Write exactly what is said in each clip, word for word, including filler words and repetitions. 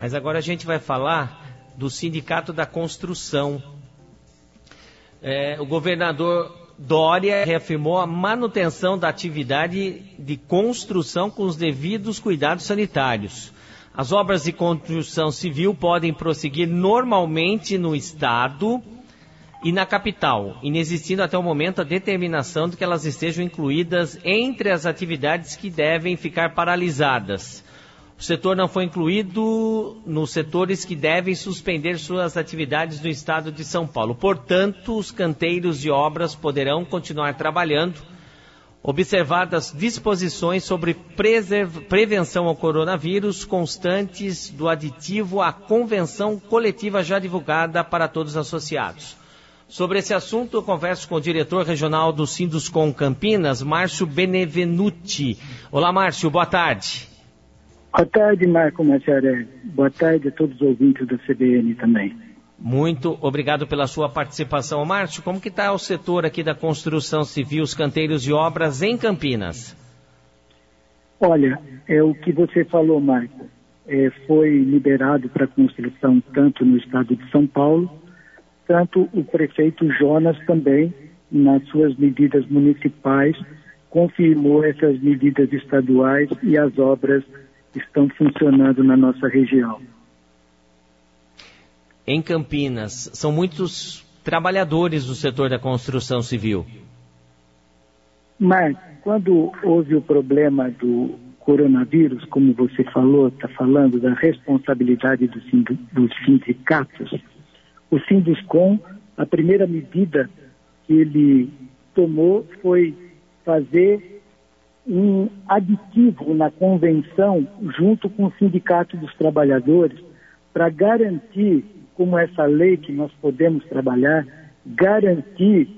Mas agora a gente vai falar do Sindicato da Construção. É, o governador Dória reafirmou a manutenção da atividade de construção com os devidos cuidados sanitários. As obras de construção civil podem prosseguir normalmente no estado e na capital, inexistindo até o momento a determinação de que elas estejam incluídas entre as atividades que devem ficar paralisadas. O setor não foi incluído nos setores que devem suspender suas atividades no estado de São Paulo. Portanto, os canteiros de obras poderão continuar trabalhando, observadas disposições sobre preserv... prevenção ao coronavírus constantes do aditivo à convenção coletiva já divulgada para todos os associados. Sobre esse assunto, eu converso com o diretor regional do Sinduscom Campinas, Márcio Benevenuti. Olá, Márcio, boa tarde. Boa tarde, Marco Macharelli. Boa tarde a todos os ouvintes da C B N também. Muito obrigado pela sua participação. Márcio, como que está o setor aqui da construção civil, os canteiros de obras em Campinas? Olha, é o que você falou, Marco. É, foi liberado para construção tanto no estado de São Paulo, tanto o prefeito Jonas também, nas suas medidas municipais, confirmou essas medidas estaduais e as obras estão funcionando na nossa região. Em Campinas, são muitos trabalhadores do setor da construção civil. Mas, quando houve o problema do coronavírus, como você falou, está falando da responsabilidade do sindic- dos sindicatos, o Sinduscom, a primeira medida que ele tomou foi fazer um aditivo na convenção junto com o Sindicato dos Trabalhadores para garantir, como essa lei que nós podemos trabalhar, garantir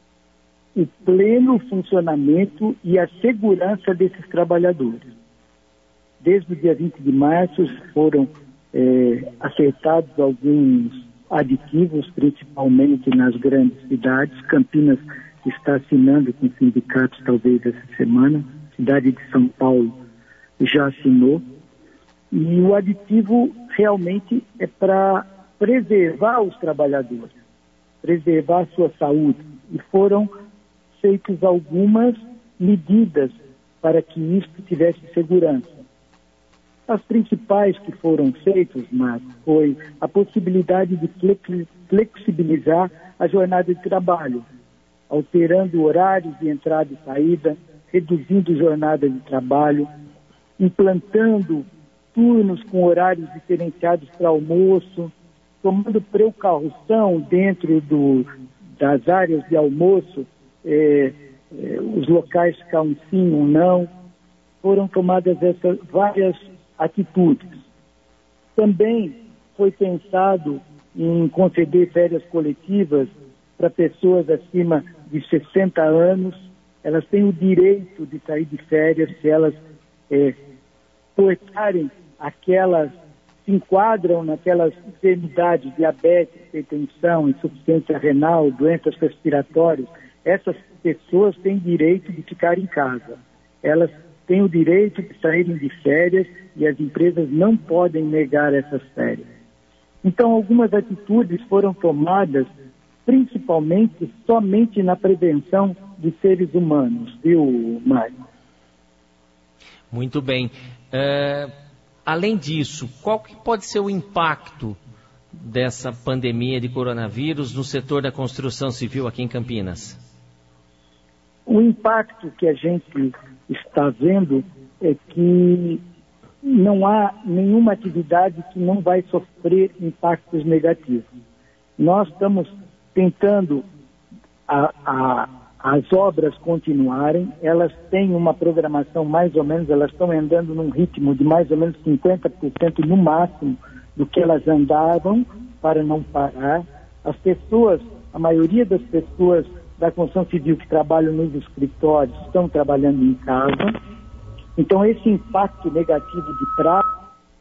o pleno funcionamento e a segurança desses trabalhadores. Desde o dia vinte de março foram é, acertados alguns aditivos, principalmente nas grandes cidades. Campinas está assinando com sindicatos talvez essa semana. Cidade de São Paulo já assinou, e o aditivo realmente é para preservar os trabalhadores, preservar a sua saúde, e foram feitas algumas medidas para que isso tivesse segurança. As principais que foram feitas, Marco, foi a possibilidade de flexibilizar a jornada de trabalho, alterando horários de entrada e saída, reduzindo jornada de trabalho, implantando turnos com horários diferenciados para almoço, tomando precaução dentro do, das áreas de almoço, eh, eh, os locais ficam sim ou não. Foram tomadas essas várias atitudes. Também foi pensado em conceder férias coletivas para pessoas acima de sessenta anos. Elas têm o direito de sair de férias se elas é, portarem aquelas, se enquadram naquelas enfermidades, diabetes, hipertensão, insuficiência renal, doenças respiratórias. Essas pessoas têm direito de ficar em casa. Elas têm o direito de saírem de férias e as empresas não podem negar essas férias. Então, algumas atitudes foram tomadas principalmente somente na prevenção de seres humanos, viu, Mário? Muito bem. Uh, além disso, qual que pode ser o impacto dessa pandemia de coronavírus no setor da construção civil aqui em Campinas? O impacto que a gente está vendo é que não há nenhuma atividade que não vai sofrer impactos negativos. Nós estamos tentando a, a, as obras continuarem, elas têm uma programação mais ou menos, elas estão andando num ritmo de mais ou menos cinquenta por cento no máximo do que elas andavam para não parar. As pessoas, a maioria das pessoas da construção civil que trabalham nos escritórios estão trabalhando em casa. Então esse impacto negativo de prazo...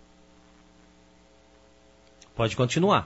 Pode continuar.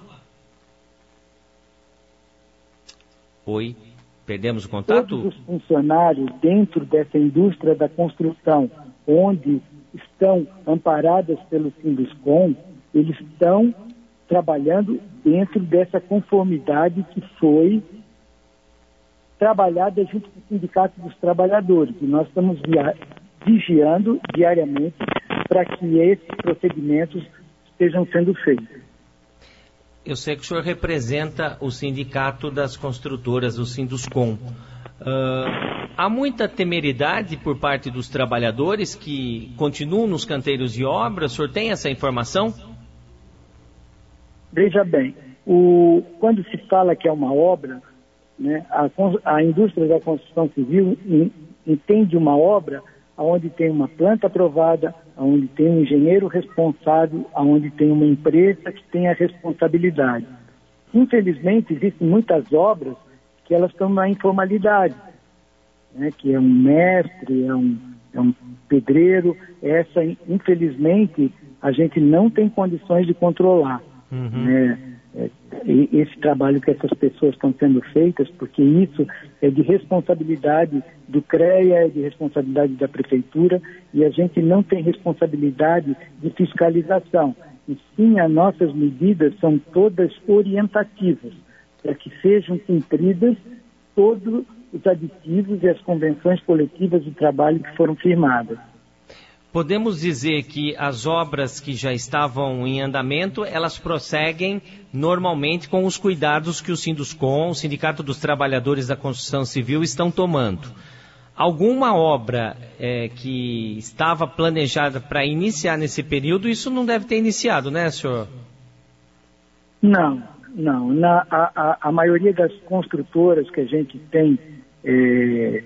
Oi, perdemos o contato? Todos os funcionários dentro dessa indústria da construção, onde estão amparadas pelo Sinduscom, eles estão trabalhando dentro dessa conformidade que foi trabalhada junto com o Sindicato dos Trabalhadores. E nós estamos via- vigiando diariamente para que esses procedimentos estejam sendo feitos. Eu sei que o senhor representa o Sindicato das Construtoras, o Sinduscon. Uh, há muita temeridade por parte dos trabalhadores que continuam nos canteiros de obra? O senhor tem essa informação? Veja bem, o, quando se fala que é uma obra, né, a, a indústria da construção civil in, entende uma obra onde tem uma planta aprovada, onde tem um engenheiro responsável, onde tem uma empresa que tem a responsabilidade. Infelizmente, existem muitas obras que elas estão na informalidade, né, que é um mestre, é um, é um pedreiro. Essa, infelizmente, a gente não tem condições de controlar. Uhum. Né, esse trabalho que essas pessoas estão sendo feitas, porque isso é de responsabilidade do CREA, é de responsabilidade da Prefeitura, e a gente não tem responsabilidade de fiscalização. E sim, as nossas medidas são todas orientativas, para que sejam cumpridas todos os aditivos e as convenções coletivas de trabalho que foram firmadas. Podemos dizer que as obras que já estavam em andamento, elas prosseguem normalmente com os cuidados que o Sinduscon, o Sindicato dos Trabalhadores da Construção Civil, estão tomando. Alguma obra é, que estava planejada para iniciar nesse período, isso não deve ter iniciado, né, senhor? Não, não. Na, a, a, a maioria das construtoras que a gente tem é,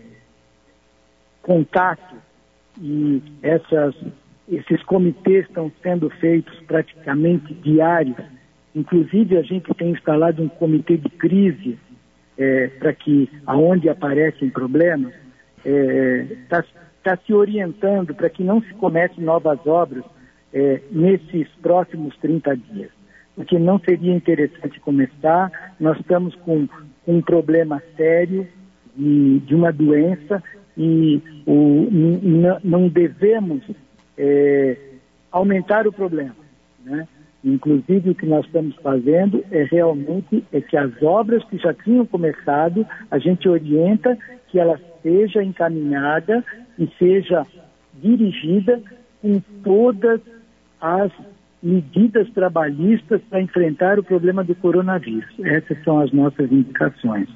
contato, e essas, esses comitês estão sendo feitos praticamente diários. Inclusive, a gente tem instalado um comitê de crise é, para que, aonde aparecem problemas, está é, tá se orientando para que não se comece novas obras é, nesses próximos trinta dias. Porque não seria interessante começar. Nós estamos com, com um problema sério de, de uma doença, e o, n- não devemos é, aumentar o problema, né? Inclusive, o que nós estamos fazendo é realmente é que as obras que já tinham começado, a gente orienta que ela seja encaminhada e seja dirigida com todas as medidas trabalhistas para enfrentar o problema do coronavírus. Essas são as nossas indicações.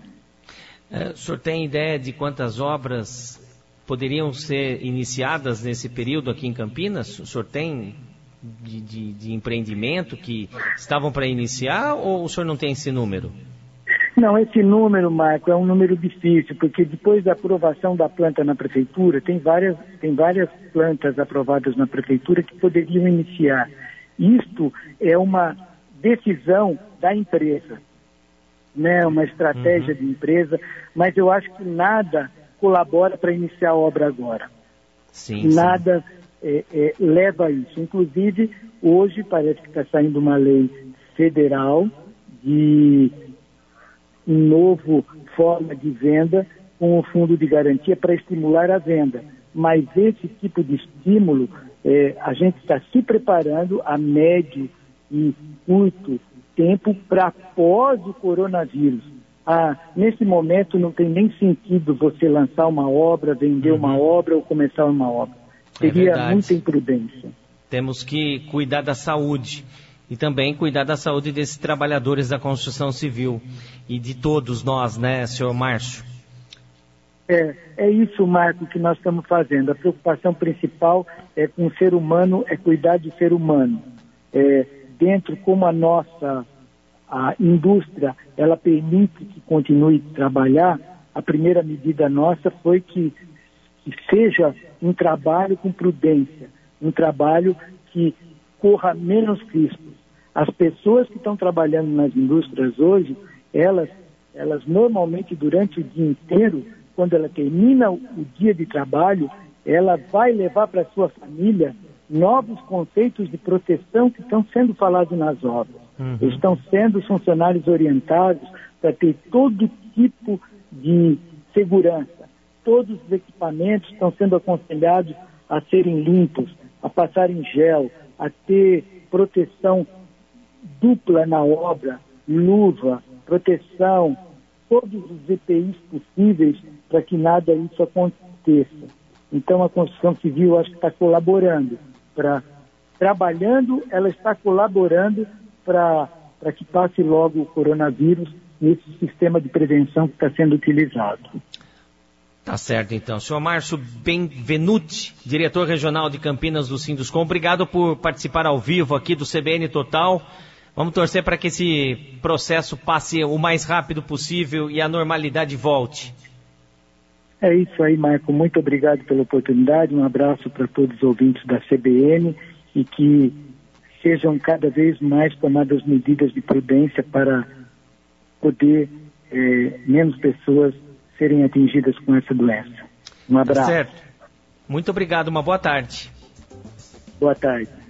O senhor tem ideia de quantas obras poderiam ser iniciadas nesse período aqui em Campinas? O senhor tem de, de, de empreendimento que estavam para iniciar, ou o senhor não tem esse número? Não, esse número, Marco, é um número difícil, porque depois da aprovação da planta na Prefeitura, tem várias, tem várias plantas aprovadas na Prefeitura que poderiam iniciar. Isto é uma decisão da empresa, né, uma estratégia uhum. de empresa, mas eu acho que nada colabora para iniciar a obra agora. Sim, nada é, é, leva a isso. Inclusive, hoje parece que está saindo uma lei federal de um novo forma de venda com o fundo de garantia para estimular a venda. Mas esse tipo de estímulo, é, a gente está se preparando a médio e curto tempo para após o coronavírus. Ah, nesse momento não tem nem sentido você lançar uma obra, vender uhum. uma obra ou começar uma obra. Seria é muita imprudência. Temos que cuidar da saúde e também cuidar da saúde desses trabalhadores da construção civil e de todos nós, né, senhor Márcio? É, é isso, Marco, que nós estamos fazendo. A preocupação principal é com o ser humano, é cuidar do ser humano. É, dentro como a nossa a indústria, ela permite que continue a trabalhar, a primeira medida nossa foi que, que seja um trabalho com prudência, um trabalho que corra menos riscos. As pessoas que estão trabalhando nas indústrias hoje, elas, elas normalmente durante o dia inteiro, quando ela termina o, o dia de trabalho, ela vai levar para a sua família novos conceitos de proteção que estão sendo falados nas obras. Uhum. Estão sendo os funcionários orientados para ter todo tipo de segurança. Todos os equipamentos estão sendo aconselhados a serem limpos, a passarem gel, a ter proteção dupla na obra, luva, proteção, todos os E P Is possíveis para que nada disso aconteça. Então a construção civil acho que está colaborando, para trabalhando, ela está colaborando para para que passe logo o coronavírus nesse sistema de prevenção que está sendo utilizado. Tá certo, então. Senhor Márcio Benvenuti, diretor regional de Campinas do Sinduscom, obrigado por participar ao vivo aqui do C B N Total. Vamos torcer para que esse processo passe o mais rápido possível e a normalidade volte. É isso aí, Marco. Muito obrigado pela oportunidade. Um abraço para todos os ouvintes da C B N e que sejam cada vez mais tomadas medidas de prudência para poder eh, menos pessoas serem atingidas com essa doença. Um abraço. Certo. Muito obrigado. Uma boa tarde. Boa tarde.